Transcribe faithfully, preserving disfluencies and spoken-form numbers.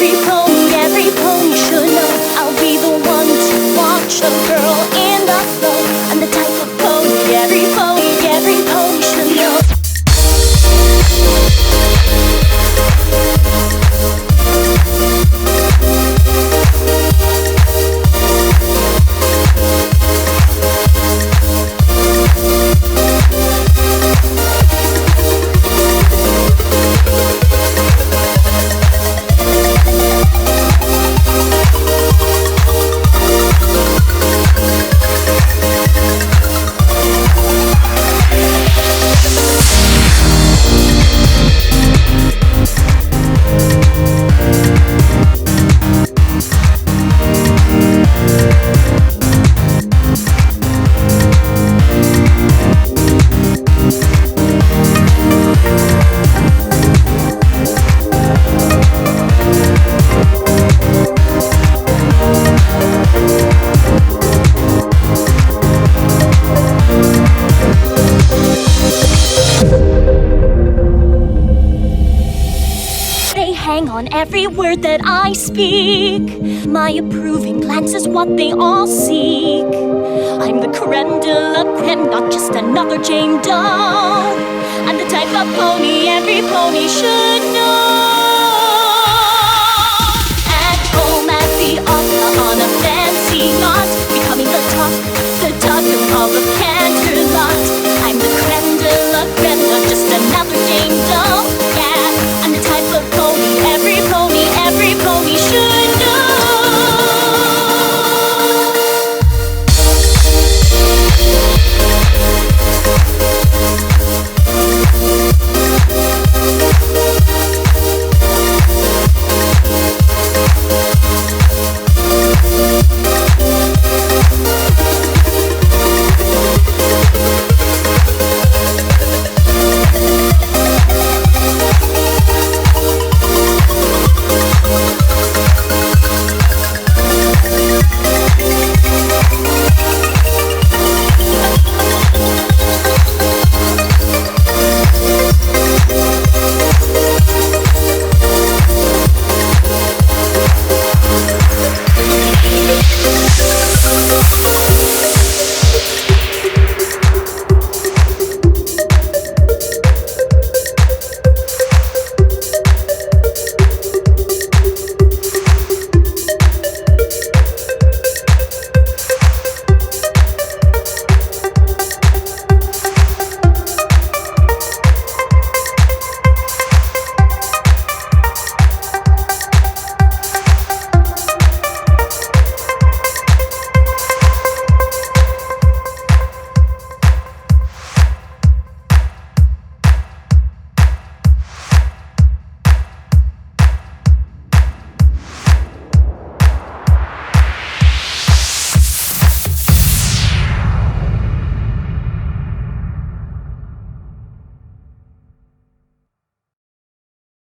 every pony, every pony should know. I'll be the one to watch a girl in the flow. I'm the type of pony every pony, every pony should know. Hang on every word that I speak. My approving glance is what they all seek. I'm the creme de la creme, not just another Jane Doe. I'm the type of pony every pony should